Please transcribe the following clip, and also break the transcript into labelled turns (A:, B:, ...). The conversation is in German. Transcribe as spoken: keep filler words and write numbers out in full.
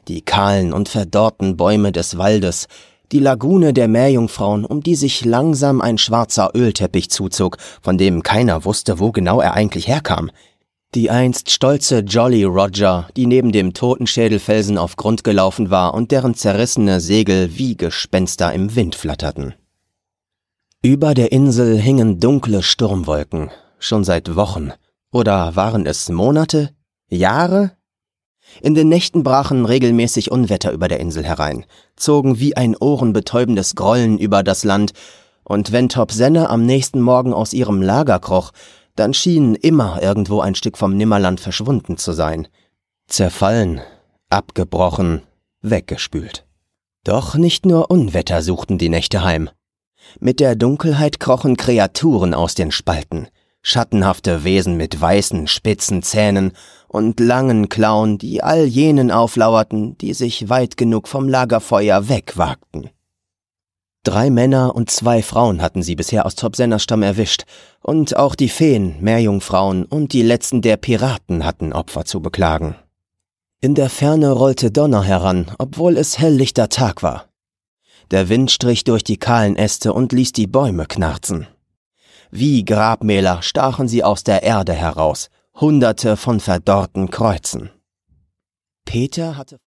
A: die kahlen und verdorrten Bäume des Waldes, die Lagune der Meerjungfrauen, um die sich langsam ein schwarzer Ölteppich zuzog, von dem keiner wusste, wo genau er eigentlich herkam. Die einst stolze Jolly Roger, die neben dem Totenschädelfelsen auf Grund gelaufen war und deren zerrissene Segel wie Gespenster im Wind flatterten. Über der Insel hingen dunkle Sturmwolken, schon seit Wochen. Oder waren es Monate? Jahre? In den Nächten brachen regelmäßig Unwetter über der Insel herein, zogen wie ein ohrenbetäubendes Grollen über das Land, und wenn Topsenne am nächsten Morgen aus ihrem Lager kroch, dann schien immer irgendwo ein Stück vom Nimmerland verschwunden zu sein. Zerfallen, abgebrochen, weggespült. Doch nicht nur Unwetter suchten die Nächte heim. Mit der Dunkelheit krochen Kreaturen aus den Spalten, schattenhafte Wesen mit weißen, spitzen Zähnen und langen Klauen, die all jenen auflauerten, die sich weit genug vom Lagerfeuer wegwagten. Drei Männer und zwei Frauen hatten sie bisher aus Topsenners Stamm erwischt, und auch die Feen, Meerjungfrauen und die letzten der Piraten hatten Opfer zu beklagen. In der Ferne rollte Donner heran, obwohl es helllichter Tag war. Der Wind strich durch die kahlen Äste und ließ die Bäume knarzen. Wie Grabmäler stachen sie aus der Erde heraus, Hunderte von verdorrten Kreuzen. Peter hatte